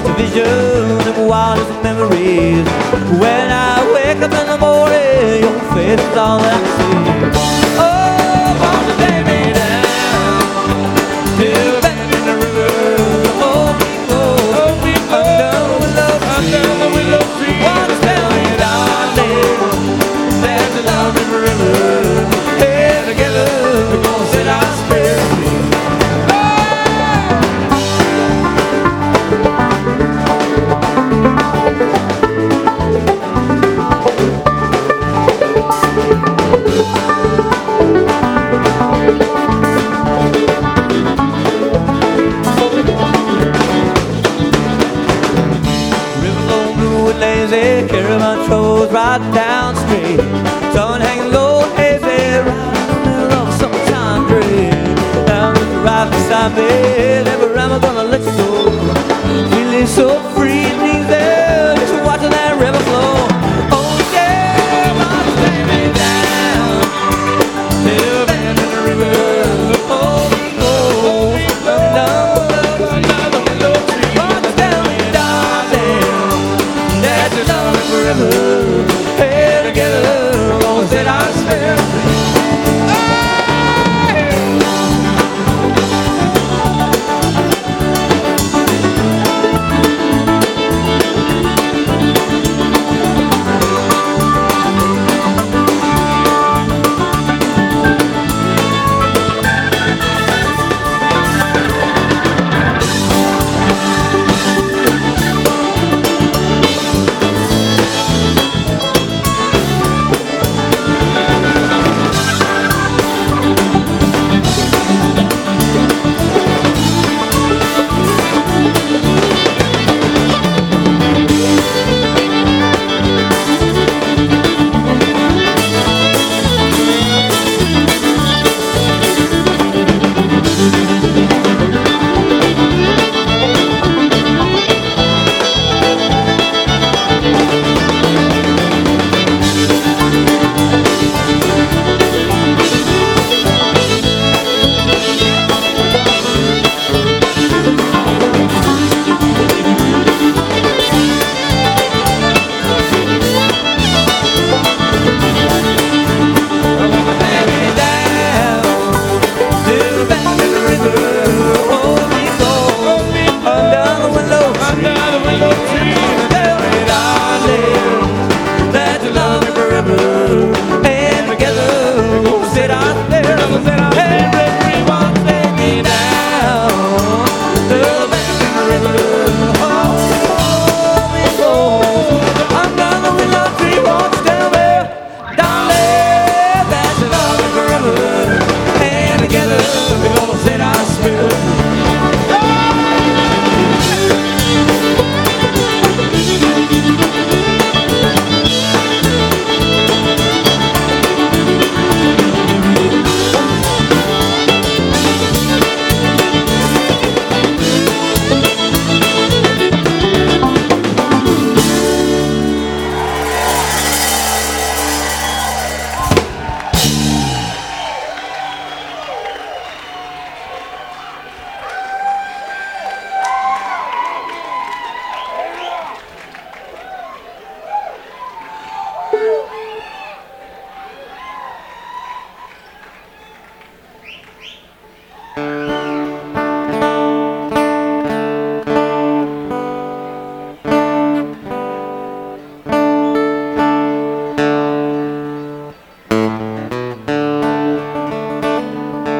just a vision of wildest memories. When I wake up in the morning, your face is all that I see. Oh, won't you take me down to a bend in the river? Oh, people, under the willow tree. Won't you tell me, darling, there's a lovely river. Hey, together we're gonna set our spirits free. Lazy, caravan trolls right down street. Sun hanging low, hazy, right in the middle of a summertime dream. Now you're right beside me, never am I gonna let you go. Feeling so free and easy, just watching that river flow. Oh yeah, mama, take me down to a bend in the river. Oh, down the willow tree. Oh, tell me, darling, there's a love forever.